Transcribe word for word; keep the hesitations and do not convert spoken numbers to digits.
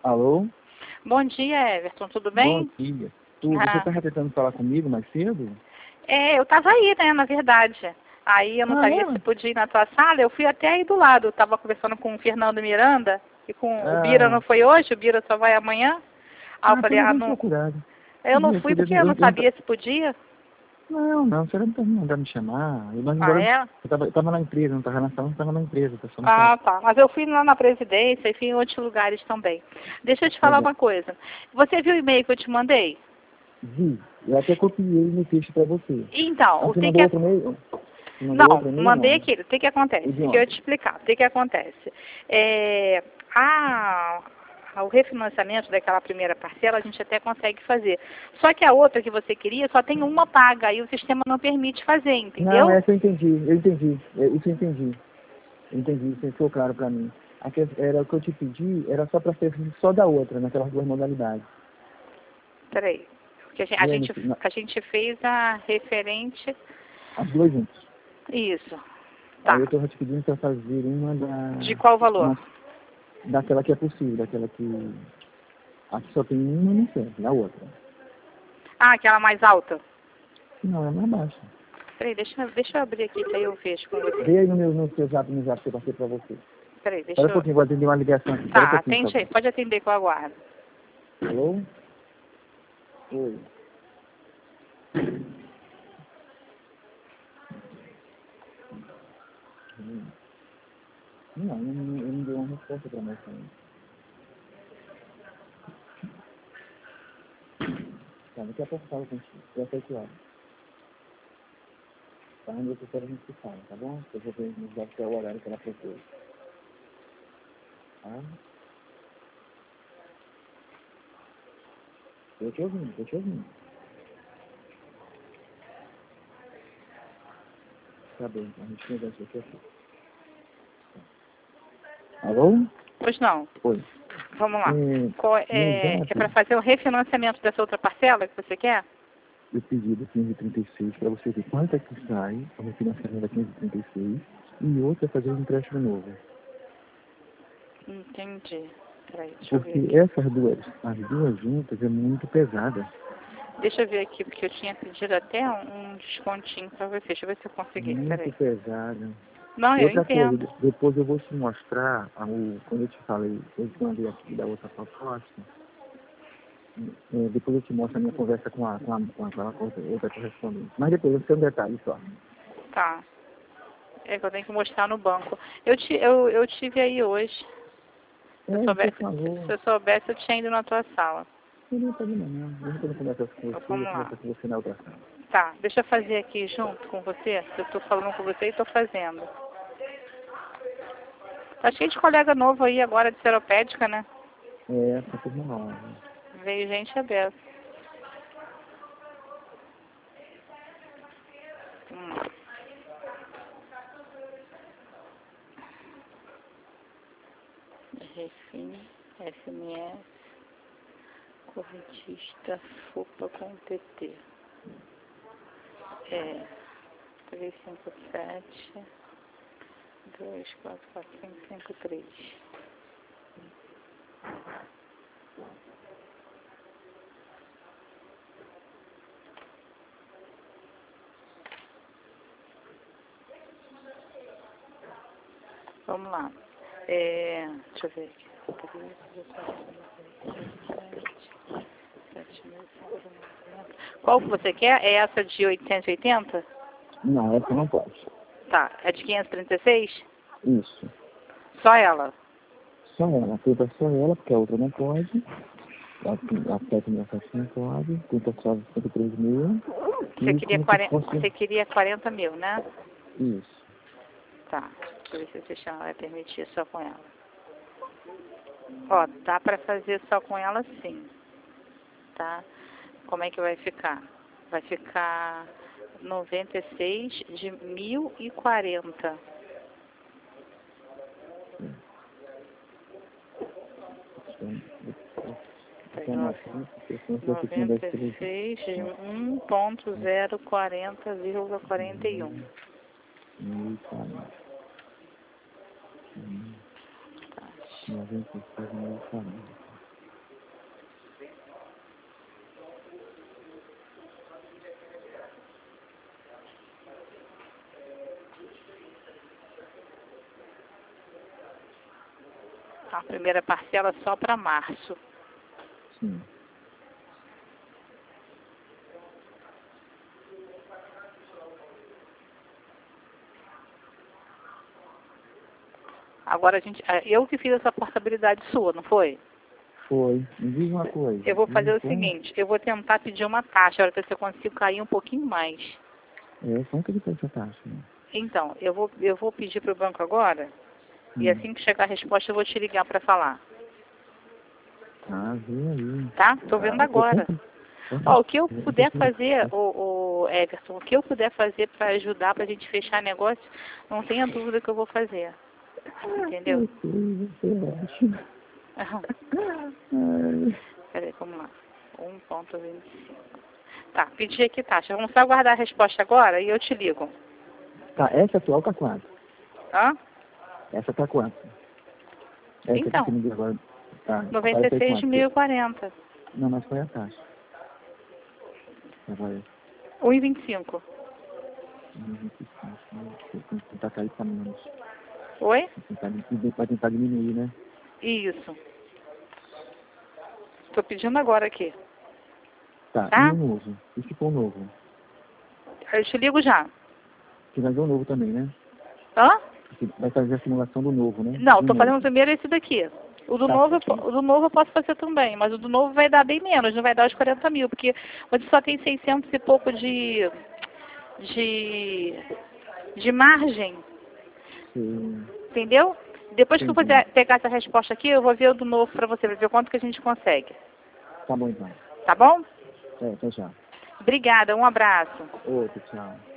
Alô? Bom dia, Everton, tudo Bom bem? dia. Tudo. Ah. Você estava tentando falar comigo mais cedo? É, eu estava aí, né, na verdade. Aí eu não Ah, sabia é? se podia ir na tua sala, eu fui até aí do lado. Eu estava conversando com o Fernando Miranda, e com o Bira Ah, não foi hoje, o Bira só vai amanhã. Aí eu ah falei, tudo ah, bem não. procurado. Eu não Eu fui podia, porque eu eu, não eu, sabia se podia. não, não, você não tá mandando me chamar. Eu, mas Ah, agora, é? eu estava tava na empresa, não estava na sala, não estava na empresa, tá só no Ah, carro. tá. Mas eu fui lá na presidência e fui em outros lugares também. Deixa eu te falar Legal. uma coisa. Você viu o e-mail que eu te mandei? Vi, eu até copiei no texto para você. Então, Ah, o você que mandou que é... outro e-mail? Você mandou Não, outro e-mail, mandei não? aquilo. O que que acontece? O de Deixa eu ontem. te explicar. O que que acontece? É, a, o refinanciamento daquela primeira parcela a gente até consegue fazer. Só que a outra que você queria só tem uma paga e o sistema não permite fazer, Não, entendeu? essa eu entendi, eu entendi. É, isso eu entendi. Eu entendi, isso ficou claro para mim. A que, era o que eu te pedi, era só para ser só da outra, naquelas duas modalidades. Peraí. Porque a gente, a E aí, no gente, final- a gente fez a referente... as duas juntas. Isso. Aí Tá. eu estou te pedindo para fazer uma De da. qual valor? Uma, daquela que é possível, daquela que. A que só tem uma não serve, a outra. Ah, aquela mais alta. Não, é mais baixa. Peraí, deixa, eu- deixa eu abrir aqui que aí eu vejo com você. Vê aí no meu no seu zap, no zap que eu passei para você. Peraí, Espera deixa um eu... pouquinho, vou atender uma ligação aqui. Espera um Tá, pouquinho, por atende aí. favor. Pode atender que eu aguardo. Alô? Oi. Hum. Não, eu não, eu não dei uma resposta para nós ainda. Tá, daqui a pouco eu falo contigo. Já sei que hora. Tá, onde eu quero a gente se fala, tá bom? Eu vou ver no zap que é o horário que ela propôs. Tá? Tô te ouvindo, tô te ouvindo. Tá bem, a gente conversa aqui assim. Alô? Pois não. Oi. Vamos lá. É, Qual- no é é para zap, fazer o refinanciamento dessa outra parcela que você quer? eu pedi do quinze e trinta e seis para você ver quanto é que sai o refinanciamento da quinze e trinta e seis e outra é fazer um empréstimo novo. Entendi. Peraí, deixa eu ver Porque aqui. essas duas, as duas juntas é muito pesada. Deixa eu ver aqui, porque eu tinha pedido até um, um descontinho para você. Deixa eu ver se eu consegui. Muito Peraí. pesada. Não, E eu outra coisa, entendo. de- depois eu vou te mostrar, a- o, quando eu te falei, eu te mandei aqui da outra proposta, é, depois eu te mostro a minha conversa com a, com a, com a, com a outra outra correspondente. Mas depois, eu sei um detalhe só. Tá. É que eu tenho que mostrar no banco. Eu, ti, eu, eu tive aí hoje. Se eu É, você soubesse, falou, se eu soubesse, eu tinha ido na tua sala. eu não tenho não. Eu não tenho conversa com Então, você, eu vamos lá. converso com você na outra sala. Tá, deixa eu fazer aqui junto com você. Eu tô falando com você e tô fazendo. Tá cheio de colega novo aí agora de seropédica, né? É, essa turma nova. Veio gente aberta. Hum. Refim, S M S, correntista, FUPA com T T. É três cinco sete, dois quatro quatro cinco cinco três. Vamos lá. É, deixa eu ver aqui. Qual que você quer? É essa de oitocentos e oitenta? Não, essa não pode. Tá. É de quinhentos e trinta e seis? Isso. Só ela? Só ela, tenta só ela, porque a outra não pode. A, a sete mil sete não pode, tenta só cinquenta e três mil. Você E queria como se quarenta, fosse. você queria quarenta mil, né? Isso. Tá. Deixa eu ver se o sistema vai permitir só com ela. Ó, dá pra fazer só com ela sim. Tá? Como é que vai ficar? Vai ficar noventa e seis de mil e quarenta. noventa e seis de um ponto zero quarenta vírgula quarenta e um. noventa e seis mil e quarenta. A primeira parcela só para março. Sim. Agora a gente, eu que fiz essa portabilidade sua, não foi? Foi. Me diz uma coisa. Eu vou fazer o Como? seguinte, eu vou tentar pedir uma taxa, para ver se eu consigo cair um pouquinho mais. É, como que ele fez essa taxa? Né? Então, eu vou, eu vou pedir para o banco agora, Hum. e assim que chegar a resposta eu vou te ligar para falar. Ah, vê aí. Tá? Tô vendo Ah, agora. quanto- quanto- Ó, o que eu quanto- puder quanto- fazer, o, o Everton, o que eu puder fazer para ajudar, para a gente fechar negócio, não tenha dúvida que eu vou fazer. Entendeu? Eu sei, você é ótimo. Ai. Peraí, vamos lá. um ponto vinte e cinco. Tá, pedi aqui taxa. Vamos só aguardar a resposta agora e eu te ligo. Tá, essa atual tá quanto? Hã? Essa tá quanto? Essa Então, que você me deu agora. Tá, noventa e aparece aí seis quanto? mil e quarenta. Não, mas foi a taxa. Agora, um e vinte e cinco. tem que tentar cair pra menos. Oi? Tentar, vai tentar diminuir, né? Isso. Tô pedindo agora aqui. Tá, Tá? e o novo? E se for o novo? Eu te ligo já. Você vai ver o novo também, né? Hã? Você vai fazer a simulação do novo, né? Não, do tô novo. fazendo primeiro esse daqui. O do, Tá, novo, eu certo. po- o do novo eu posso fazer também, mas o do novo vai dar bem menos, não vai dar os quarenta mil, porque onde só tem seiscentos e pouco de, de, de margem, Sim. entendeu? Depois que eu Entendi. puder pegar essa resposta aqui, eu vou ver o do novo pra você, pra ver quanto que a gente consegue. Tá bom, então. Tá bom? É, até já. Obrigada, um abraço. Outro, tchau.